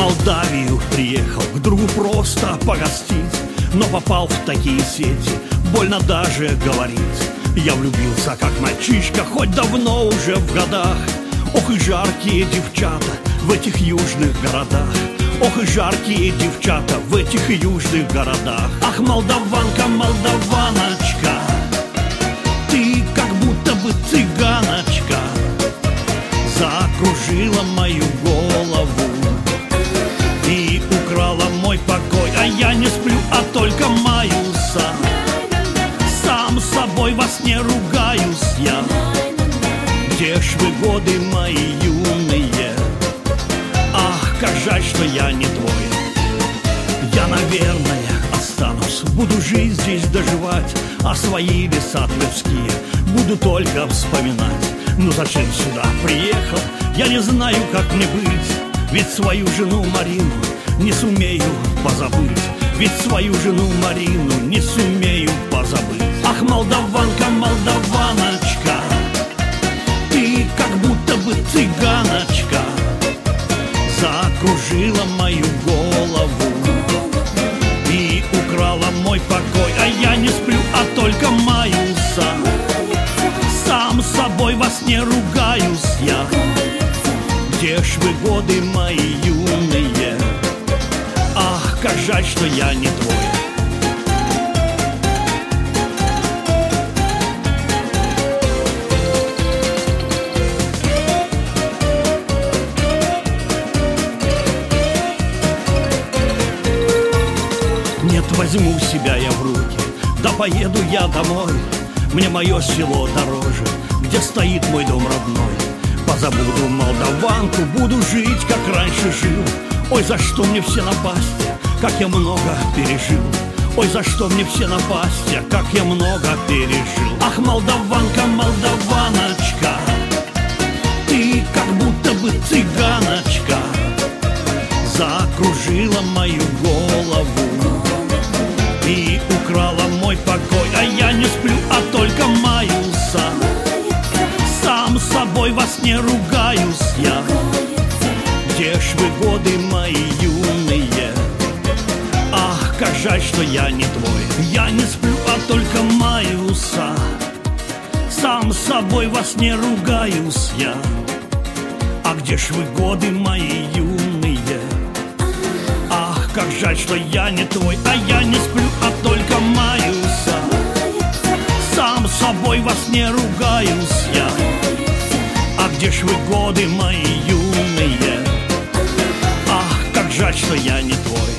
Молдавию приехал к другу просто погостить, но попал в такие сети, больно даже говорить. Я влюбился, как мальчишка, хоть давно уже в годах. Ох и жаркие девчата в этих южных городах. Ох и жаркие девчата в этих южных городах. Ах, молдаванка, молдаваночка, ты как будто бы цыганочка, закружила мою голову и украла мой покой. А я не сплю, а только маюся, сам с собой во сне ругаюсь я. Где ж вы, годы мои юные? Ах, как жаль, что я не твой. Я, наверное, останусь, буду жизнь здесь доживать, а свои леса тверские буду только вспоминать. Ну зачем сюда приехал, я не знаю, как мне быть. Ведь свою жену Марину не сумею позабыть. Ведь свою жену Марину не сумею позабыть. Ах, молдаванка, молдаваночка, ты как будто бы цыганочка, закружила мою голову и украла мой покой. А я не сплю, а только маюся, сам с собой во сне ругаюсь я. Где ж вы, годы мои юные? Ах, как жаль, что я не твой. Нет, возьму себя я в руки, да поеду я домой. Мне мое село дороже, где стоит мой дом родной. Позабуду молдаванку, буду жить, как раньше жил. Ой, за что мне все напасти, как я много пережил. Ой, за что мне все напасти, как я много пережил. Ах, молдаванка, молдаваночка, ты как будто бы цыганочка, закружила мою голову и украла мой покой. А я не сплю, а только маюся, сам с собой во сне ругаюсь я. Где ж вы, годы мои юные? Ах, как жаль, что я не твой. Я не сплю, а только маюся, сам с собой во сне ругаюсь я. А где ж вы, годы мои юные? Ах, как жаль, что я не твой. А я не сплю, а только маюся, сам с собой во сне ругаюсь я. А где ж вы, годы мои юные? Ах, как жаль, что я не твой.